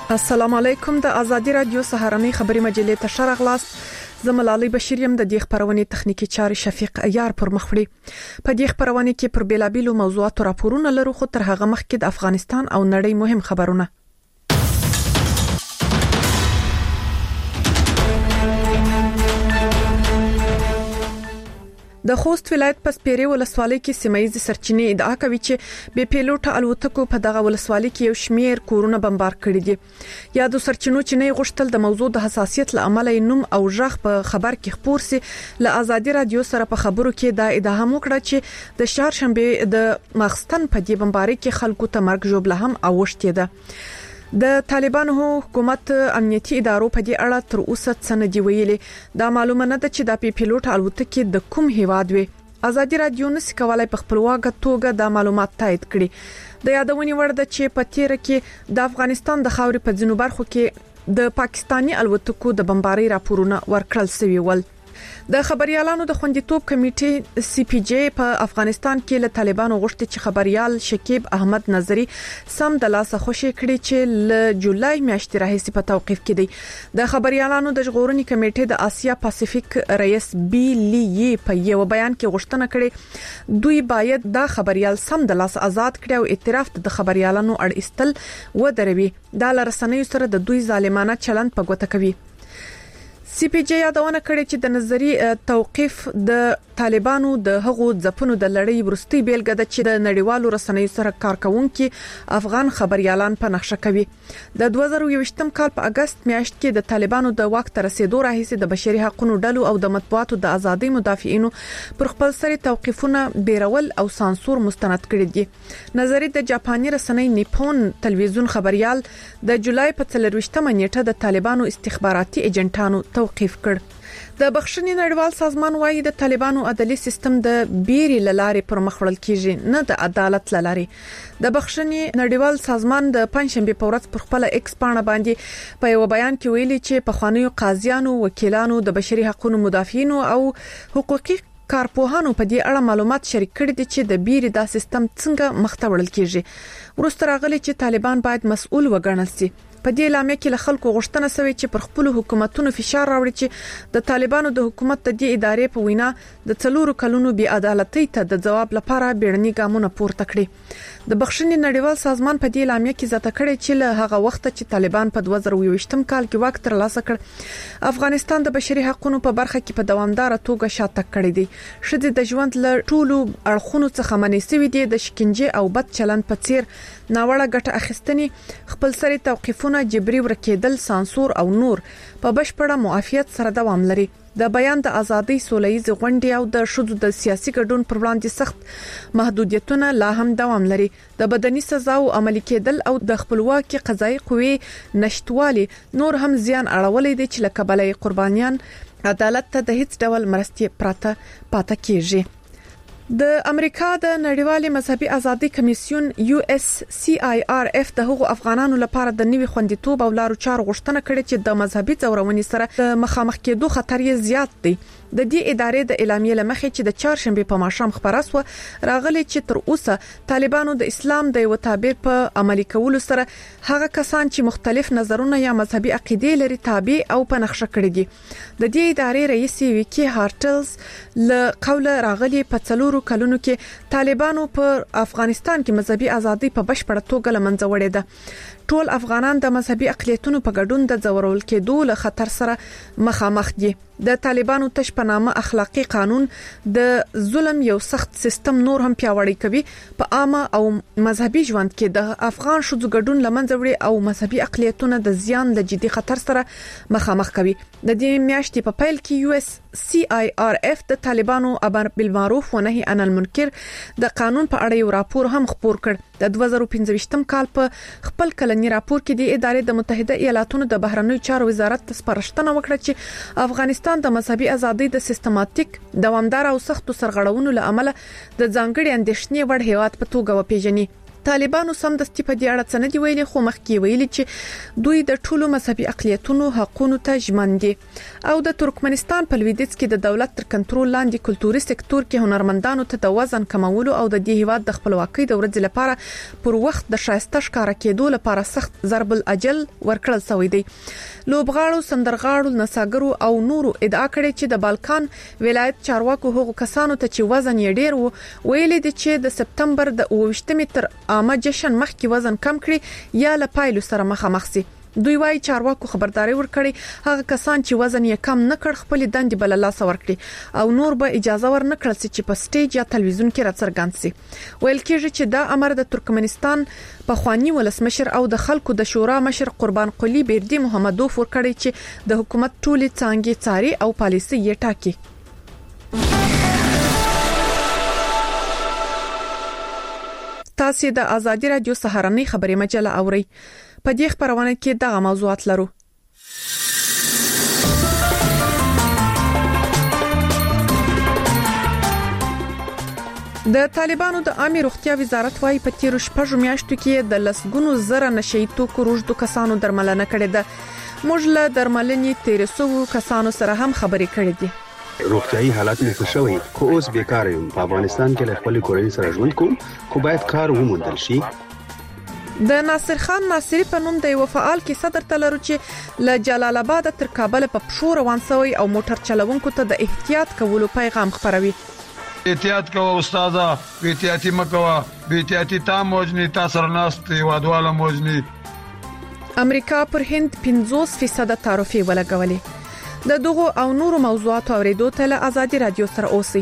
السلام علیکم. د ازادي رادیو سهارنۍ خبري مجلې ته شرغلاست. زملالي بشیریم د دې خبرونې تخنیکی چاري شفیق ایار پر مخوړي. په دې خبرونه کې پر بیلابیلو موضوعاتو راپورونه لرو، خو تر هغه مخکې د افغانستان او نړۍ مهم خبرونه. د خوست ولایت په سپیرې ولسوالۍ کې سیمایي سرچینې ادعا کوي چې بې پیلوټه الوتکو په دغه ولسوالۍ کې یو شمیر کورونه بمبار کړي دي. یا د سرچینو چې نه غوښتل د موضوع د حساسیت لامل نوم او ژغ په خبر کې خبر سي. له ازادي رادیو سره په خبرو کې دا ادعا هم وکړه چې د چهارشنبه د ماخستن په دې بمبارۍ کې خلکو ته مرګ ژوبله هم اوښتې ده. د طالبانو حکومت امنیتي ادارو په دې اړه تر اوسه څه نه دی ویلي. دا معلومه نه ده چې د پیلوټ الوتکې د کوم هیواد وي. ازادي رادیو نس کولای په خپلواکه توګه د معلومات تایید کړي. د یادونې وړ ده چې په تیر کې د افغانستان د خاورې په ځینو برخو کې د پاکستانی الوتکو د بمبارۍ راپورونه ورکړل شوي ول. د خبريالانو د خوندیتوب کمیټې سی پی جی په افغانستان کې له طالبانو غوښتي چې خبريال شکیب احمد نظری سم د لاسه خوشي کړي چې ل جولای میاشتې راهیسې په توقيف کې دي. د خبريالانو د ژغورنې کمیټې د آسیا پاسفیک رئیس بی لی په یو بیان کې غوښتنه کړې دوی باید د خبريال سم د لاسه آزاد کړي او اعتراف د خبريالانو اړ استل ودروي. د لرسنیو سره د دوی ظالمانه چلند په ګوته کوي. سی پی جی یادونه کړې چې د نظری توقيف د طالبانو د هغو ځپونو د لړۍ ورستي بیلګه ده چې د نړیوالو رسنیو سره کارکونکو افغان خبريالان په نقشه کوي. د 2021م کال په اگست میاشت کې د طالبانو د وخت تر رسیدو راهیسې د بشري حقوقو ډلو او د مطبوعاتو د ازادۍ مدافعینو پر خپل سری توقيفونه بیرول او سانسور مستند کړي دي. نظری د جاپاني رسنۍ نیپون تلویزیون خبريال د جولای په 24مه نیټه د طالبانو استخباراتي ایجنټانو توقيف کړ. د بخښنې نړیوال سازمان وايي د طالبانو عدالي سیستم د بیري لارې پر مخ وړل کیږي، نه د عدالت لارې. د بخښنې نړیوال سازمان د پنځشنبه په ورځ پر خپل ایکس پاڼه باندې په یو بیان کې ویلي چې په خوانیو قاضیانو، وکیلانو، د بشري حقوقو مدافعینو او حقوقي کارپوهانو په دې اړه معلومات شریک کړي دي چې د بیري دا سیستم څنګه مخته وړل کیږي. ورسته راغلي چې طالبان باید مسؤل وګڼل شي. په دې لامل کې له خلکو غوښتنه شوې چې پر خپل حکومتونو فشار راوړي چې د طالبانو د حکومت د دې ادارې په وینا د 4 کلونو بې عدالتۍ ته د جواب لپاره بیړني ګامونه پورته کړي. د بخښنې نړیوال سازمان په دې لامل کې زیاته کړې چې له هغه وخت چې طالبان په 2022م کال کې واک ترلاسه کړ، افغانستان د بشري حقوقو په برخه کې په دوامدار توګه شاته کړی دی. شذ د ژوند له ټولو اړخونو څخه منې سوي دي. د شکنجه او بد چلند په څیر ناوړه ګټه اخیستنې، خپل سری توقيفونه، جبري ورکېدل، سانسور او نور په بشپړه معافیت سره دوام لري. د بیان د ازادۍ، سولهییز غونډې او د شذو د سیاسي ګډون پر وړاندې سخت محدودیتونه لا هم دوام لري. د بدني سزاو عملي کېدل او د خپلواکي قضایي قوې نشټوالي نور هم زیان اړولې دي چې لکه بلې قربانیان عدالت ته د هیڅ ډول مرستې پاته کیږي. د امریکا د نړیوالې مذهبي ازادي کمیسیون یو اس سی آی آر اف د هغو افغانانو لپاره د نوي خوندیتوب او لارو چارو غوښتنه کړې چې د مذهبي ځورونې سره د مخامخ کېدو خطر یې زیات دی. د دې ادارې د اعلامیې لمخې چې د چهارشنبه په ماښام خبره سو راغلي چې تر اوسه طالبانو د اسلام د یو تعبیر په عملي کولو سره هغه کسان چې مختلف نظرونه یا مذهبي عقیدې لري تابع او په نقشه کړی دي. د دې ادارې رئیس ویکی هارټلز له قوله راغلي په 4 کلونو کې طالبانو په افغانستان کې مذهبي ازادي په بشپړه توګه لمنځه وړې ده. ټول افغانان د مذهبي اقلیتونو په ګډون د ځورول کېدو له خطر سره مخامخ دي. د طالبانو تش په نامه اخلاقی قانون د ظلم یو سخت سیستم نور هم پیاوړی کوي. په عامه او مذهبي ژوند کې د افغان شذو ګډون لمنځه وړي او مذهبي اقلیتونه د زیان له جدي خطر سره مخامخ کوي. د دې میاشتې په پیل کې یو اس سی آی آر اف د طالبانو امر بالمعروف و نهي عن المنکر د قانون په اړه یو راپور هم خپور کړ. د 2015م کال په خپل کلنی راپور کې د ادارې د متحده ایالاتونو د بهرنیو چارو وزارت ته سپارښتنه وکړه چې افغانستان د مذهبي ازادۍ د سیستماتیک، دوامدار او سختو سرغړونو له امله د ځانګړي اندېښنې وړ هیواد په توګه وپیژني. طالبانو سمدستي په دې اړه څه نه دی ویلي، خو مخکې ویلي چې دوی د ټولو مذهبي اقلیتونو حقوقو ته ژمن دي. او د ترکمنستان په لویدیځ کې د دولت تر کنټرول لاندې کلتوري سکتور کې هنرمندانو ته د وزن کمولو او د دې هیواد د خپلواکۍ د ورځې لپاره پر وخت د شایسته ښکارا کېدو لپاره سخت ضرب الاجل ورکړل شوی دی. لوبغاړو، سندرغاړو، نڅاګرو او نورو ادعا کړې چې د بالکان ولایت چارواکو هغو کسانو ته چې وزن یې ډیر وو ویلي دي چې د سپتمبر د 28 تر عامه جشن مخکې وزن کم کړي یا له پایلو سره مخامخ سي. دوی وايي چارواکو خبرداري ورکړي هغه کسان چې وزن یې کم نه کړ خپل دندې بل الله سره ورکړي او نور به اجازه ورنکړل چې په سټیج یا تلویزیون کې راڅرګند سي. ویل کېږي چې دا امر د ترکمنستان په خواني ولسمشر او د خلکو د شورا مشر قربان قلی بیردی محمدوف ورکړي چې د حکومت ټولې څانګې څاري او پالیسي یې ټاکي. تاسو د ازادي رادیو سهارنۍ خبري مجله اورئ. په دې خبرونه کې دغه موضوعات لرو. د طالبانو د عامه روغتیا وزارت وايي په تیر شپږ میاشتو کې د لسګونو زره نشئی توکو روږدو کسانو درملنه کړې ده. موږ له درملنې 1300 کسانو سره هم خبرې کړې دي. روغتیايي حالات مې ښه شوی خو اوس بیکار یم. په افغانستان کې له خپل کورنۍ سره ژوند کوم خو باید کار وموندل شي. د ناصر خان ناصری په نوم د یو فعال کې صدر تلرو چې له جلال آباد تر کابل په پښو روان شوی او موټر چلوونکو ته د احتیاط کولو پیغام خپروي. احتیاط کوه استاده، احتیاطي مکوه، احتیاطي تا موجني تاسو رناستي وادواله موجني. امریکا پر هند 50% تعرفه ولګولې. د دغو او نورو موضوعاتو اوریدو ته له ازادي رادیو سره اوسئ.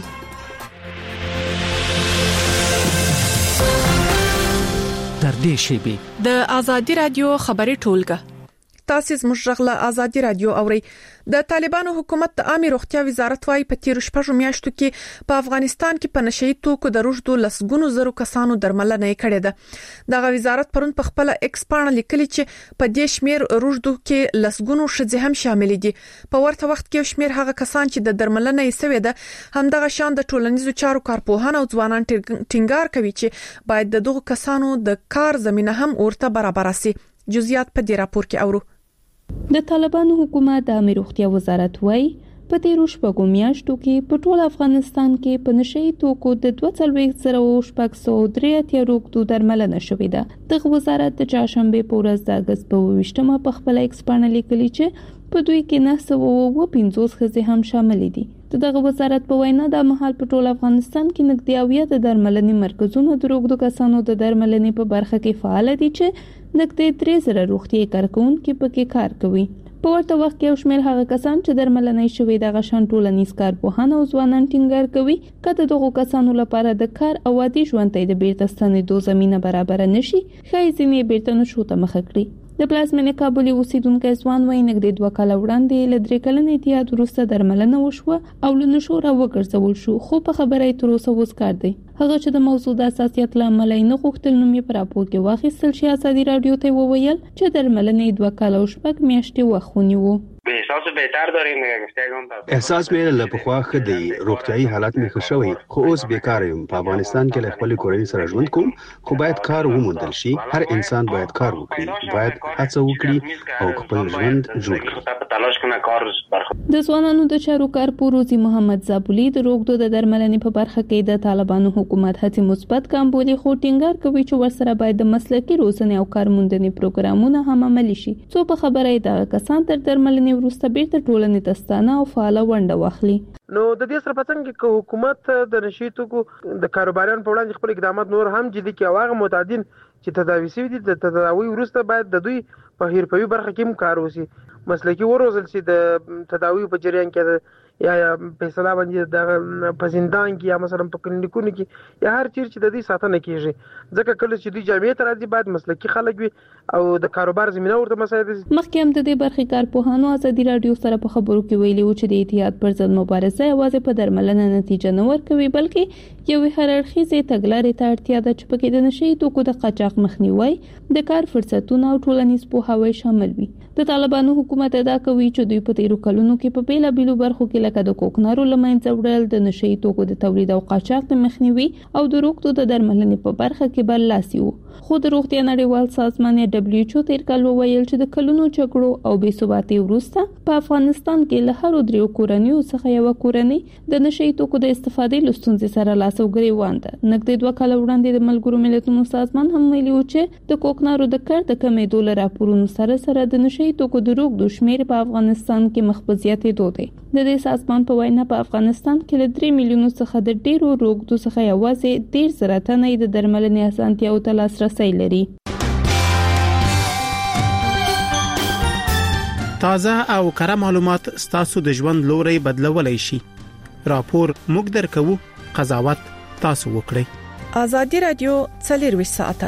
تر دې شیبې د ازادي رادیو خبري ټولګه تاسو زموږ غږ له ازادي رادیو اورئ. د طالبانو حکومت د عامه روغتیا وزارت وايي په تیر شپږ میاشتو کې په افغانستان کې په نشئی توکو د روږدو لسګونو زرو کسانو درملنه کړې ده. دغه وزارت پرون په خپل ایکس باندې لیکلي چې په دې شمیر روږدو کې لسګونو ښځې هم شامل دي. په ورته وخت کې شمیر هغه کسان چې د درملنه یې سوي ده همدغه شان د ټولنیزو چارو کارپوهان او ځوانان ټینګار کوي چې باید د دغه کسانو د کار زمينه هم ورته برابر شي. جزئیات په دې راپور کې اورو. د طالبانو حکومت د عامه روغتیا وزارت وايي په تیرو شپږو میاشتو کې په ټول افغانستان کې په نشئی توکو د 22,603 روغتو درملنه شوې ده. دغه وزارت د چهارشنبه په ورځ د اگست په 28مه په خپل ایکس باندې لیکلي چې په دوی کې 950 ښځې هم شامل دي. دغه وزارت په وینا د مهال په ټول افغانستان کې نږدې 80 درملنې مرکزونه د روغتو کسانو د درملنې په برخه کې فعال دي چې نږدې 3000 روغتي کارکونکو پکې کار کوي. په ورته وخت کې شمېر هغه کسان چې درملنې شوی د غشن ټولنیز کارپوهان او ځوانان ټینګار کوي کله دغه کسانو لپاره د کار او عادي ژوند ته د بیرته ستنېدو زمينه برابر نشي خای ځینې بیرته نشو ته مخ کړی. د پلازمینې کابل اوسیدونکو ځوان وای نږدې 2 کال وړاندې له 3 کلن اتحاد وروسته درملنه وشوه او له نشو را وګرځول شو خو په خبرې تر اوسه وسکار دی. هغه چې د موضوع د اساسیت لامل نه غوښتل نوم یې پر راپور کې واخیستل شي. ازادي رادیو ته وویل چې درملنې 2 کال او شپږ میاشتې وخت ونیو. احساس مې له پخوا ښه دی. روغتیايي حالات مې ښه شوی خو اوس بیکار یم. په افغانستان کې له خپل کورنۍ سره ژوند کوم خو باید کار وموندل شي. هر انسان باید کار وکړي، باید هڅه وکړي او خپل ژوند جوړ کړي. د ځوانانو د چارو کارپور روزي محمد زابولي د روغتو د درملنې په برخه کې د طالبانو حکومت هڅې مثبت ګام بولي خو ټینګار کوي چې ورسره باید د مسلکي روزنې او کارموندنې پروګرامونه هم عملي شي. څو په خبره د کسان تر درملنې وروسته بیرته ټولنې ته ستانه او فعال ونډه واخلي. نو د دې سره پڅنګ کې حکومت د نشئی توکو د کاروباریانو په وړاندې خپل اقدامات نور هم جدي کوي. هغه معتادین چې تداوي شوي دي د تداوي وروسته باید د دوی په حرفوي برخه کې کار وشي، مسلکي وروزل شي. د تداوي په جریان کې یا فیصله باندې د پزندان کې یا مثلا په کلینیکونو کې یا هر چیر چې د دې ساتنه کیږي. ځکه کله چې دوی جامعې ته راځي باید مسلکي خلک وي او د کاروبار زمينه ورته مساعد شي. مخکې هم د دې برخې کارپوهانو ازادي رادیو سره په خبرو کې ویلي و چې د اتحاد پر ضد مبارزه یوازې په درملنه نتیجه نه ورکوي بلکې یو هررخیزه تګلارې ته اړتیا ده چې پکې د نشئی توکو د قاچاق مخنیوي، د کار فرصتونو او ټولنیز پوهاوی شامل وي. د طالبانو حکومت حکومت ادا کوي چې دوی په تیرو کلونو کې په بیلابیلو برخو کې لکه د کوکنارو لمنځه وړل، د نشئی توکو د تولید او قاچاق د مخنیوي او د روغتو د درملنې په برخه کې برلاسي وو. خو د روغتیا نړیوال سازمان WHO تیر کال وویل چې د کلونو جګړو او بې ثباتۍ وروسته په افغانستان کې له هر دریو کورنیو څخه یو کورنۍ د نشئی توکو د استفادې له ستونزې سره لاس او ګریوان ده. نږدې 2 کال وړاندې د ملګرو ملتونو سازمان هم ویلي و چې د کوکنارو د کار د کمېدو له راپورونو سره د نشئی توکو د روغتو شمیر په افغانستان کې مخ په زیاتېدو دی. د دې سازمان په وینا په افغانستان کې له 3 میلیونو څخه د ډیرو روغتو څخه یوازې 13,000 تنه د درملنې اسانتیاو ته لاسرسی لري. تازه او کره معلومات ستاسو د ژوند لوري بدلولای شي. راپور موږ درکو، قضاوت تاسو وکړئ. ازادي رادیو 24 ساعته.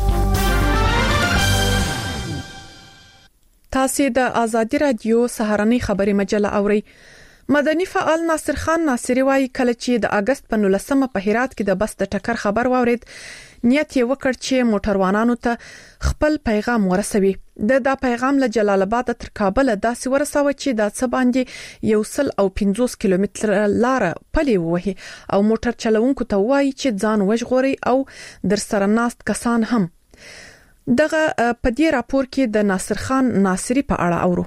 تاسو د ازادي رادیو سهارنی خبري مجله اوري. مدني فعال ناصر خان ناصری وايي کله چې د اگست په 19 په هرات کې د بس د ټکر خبر واورید، نیت یې وکړ چې موټروانانو ته خپل پیغام ورسوي. دا پیغام له جلال آباد تر کابل داسې ورساوه چې د څه باندې 150 کیلومتر لار پلي وهي او موټر چلوونکو ته وایي چې ځان وژغوري او در سره ناست کسان هم. دغه په دې راپور کې د ناصر خان ناصری په اړه اورو.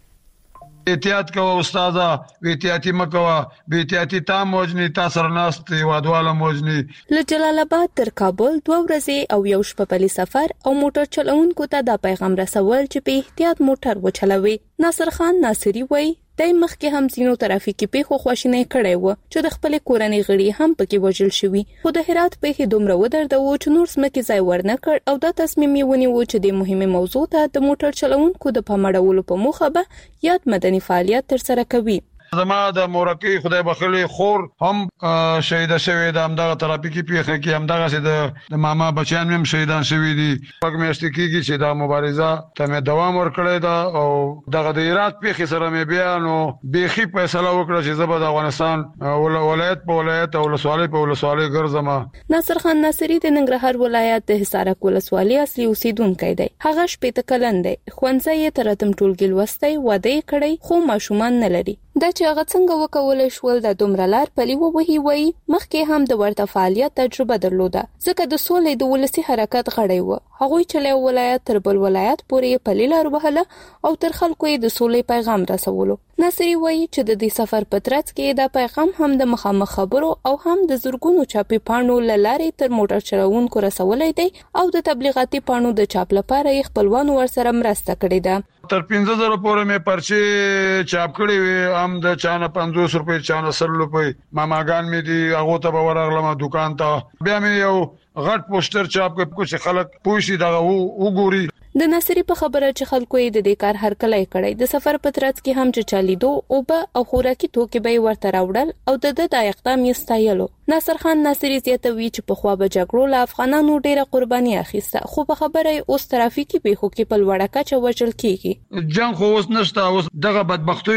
احتیاط کوه استاده، احتیاطي مکوه، به احتیاطي تا موجني تا سرناست وادواله موجني. له جلال آباد تر کابل 2 ورځې او یو شپه پلي سفر او موټر چلوونکو ته دا پیغام رسول چې په احتیاط موټر وچلوي. ناصر خان ناصری وایي دای مخکې هم زینو ترافیکي پیښو خواشینۍ کړې و چې د خپل کورنۍ غړي هم پکې وژل شوی. خو د هرات پیښې دومره ودرده و چې نور سمکه ځای ورنه کړ او دا تصمیم یې ونیو چې د مهمه موضوع ته د موټر چلوونکو د پامړولو په موخه به یاد مدني فعالیت تر سره کوي. زما د مورکی خدای بخلي خور هم شهید شوی د همدغه ترافیکي پیښه کې همدغه سي د ماما بچیان هم شهیدان شوی دي. پک میاشت کېږي چې دا مبارزه ته دوام ورکړی دا او دغه د هرات پیښه سره مې بیان او بيخي فیصله وکړه چې زبر د افغانستان ولایت په ولایت او ولسوالۍ په ولسوالۍ ګرځم. ناصر خان ناصری د ننګرهار ولایت د حصارک ولسوالۍ اصلي اوسیدونکی دی. هغه شپې ته کلن دی. خوانځي یې تر اتم ټولګي لوستي واده کړی خو ماشومان نه لري. دا چې هغه څنګه وکولای شول د دومره لار پلي ووهي وای مخکې هم د ورته فعالیت تجربه درلوده، ځکه د سولې د ولسی حرکت غړی و. هغه چې له ولایت تر بل ولایت پورې پلي لار وهله او تر خلکو یې د سولې پیغام رسولو. ناصری وایي چې د دې سفر په ترڅ کې دا پیغام هم د مخامخ خبرو او هم د زورګونو چاپی پاڼو لارې تر موټر چلوونکو رسولای دی او د تبلیغاتي پاڼو د چاپ لپاره یې خپلوان ورسره مرسته کړې ده. تر 15,000 پورې مې پرچې چاپ کړې وي، هم د چانه 50 روپۍ چانه 100 روپۍ ماماګان مې دي هغه ته به ورغلم دکان ته. بیا مې یو غټ پوسټر چاپ کړ چې خلک پوښي دا وګوري. د ناصری په خبره چې خلکو یې د دې کار هرکلی کړی. د سفر په ترڅ کې هم چې چالیدو او به او خوراکي توکي به ورته راوړل او د اقدام یې ستایلو. ناصر خان ناصری زیاتوي چې په خوا به جګړو له افغانانو ډیره قرباني اخیسته، خو په خبره اوس ترافیکي پیښو کې په لوړه کچه وژل کیږي. جنگ خو اوس نشته، اوس دغه بدبختي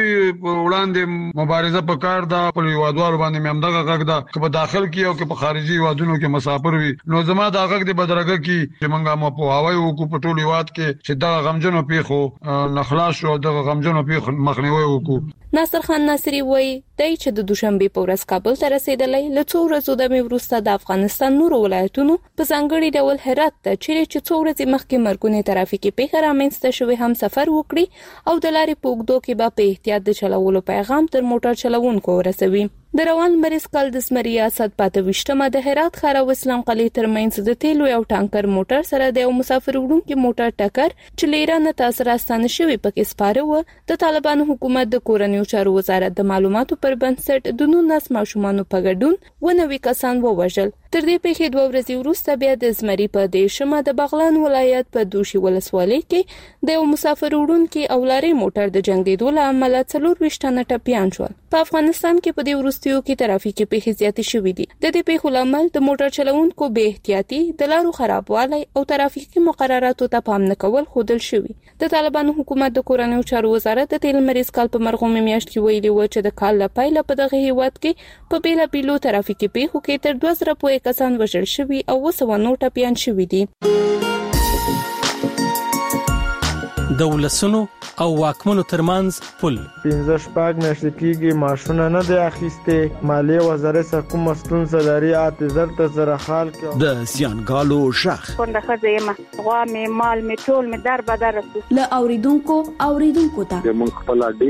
وړاندې مبارزه په کار ده. په یوادوالو باندې مې هم دغه غږ ده چې په داخل کې او کې په خارجي وادونو کې مسافر وي. نو زما دا غږ د بدرګه کې چې منګه مو په هواي وکړو په ټولي واد کې چې دا غمجنو پیښو نخلاص او د غمجنو پیښو مخنیوي وکړو. ناصر خان ناصری وایي دای چې د دوشنبه په ورځ کابل ته رسیدلی له څو ورځو د وروسته د افغانستان نورو ولایتونو په ځانګړي ډول هرات ته چې څو ورځې مخکې مرګونه ترافیکي پیښه رامنځته شوې هم سفر وکړي او د لارې په اوږدو کې به په احتیاط د چلولو پیغام تر موټر چلوونکو ورسوي. د روان مریض کال د سمریا 725 د هرات خار او اسلام قلعه ترمنځ د تیلو یو ټانکر موټر سره د مسافر وړونکو موټر ټکر چې لیران تاسو راستانه شوی پکې سپاره و. د طالبانو حکومت د کورنیو چارو وزارت د معلوماتو پر بنسټ د 19 ماشومانو په ګډون 90 کسان ووژل. تر دې پیښې 2 ورځې وروسته بیا د زمری په دیشمه د بغلان ولایت په دوشي ولسوالۍ کې د مسافر وړونکو او لارې موټر د جنگیدو له امله 24 تنه ټپیان شول. په افغانستان کې په دې وروستیو کې ترافیکي پیښې زیاتې شوې دي. د دې پیښو لامل د موټر چلوونکو بې احتیاطي، د لارو خرابوالی او ترافیکي مقرراتو ته پام نه کول ښودل شوی. د طالبانو حکومت د کورنیو چارو وزارت د تیل مریض کال په مرغومې میاشت کې ویلي و چې د کال له پیله په دغه هیواد کې په بیلابیلو ترافیکي پیښو کې تر 2000 پورې کسان وژل شوي او 200 ټپیان شوي دي. د ولسونو او واکمنو ترمنځ پل 15 میاشتې کېږي معاشونه نه دی اخیسته مالیه وزارت څخه کوم مسلون سلاري اعتذار ته زره حال کې د زیانګالو شخ څنګه خځه ما مال می ټول می در بدر له اوریدونکو ته موږ خپل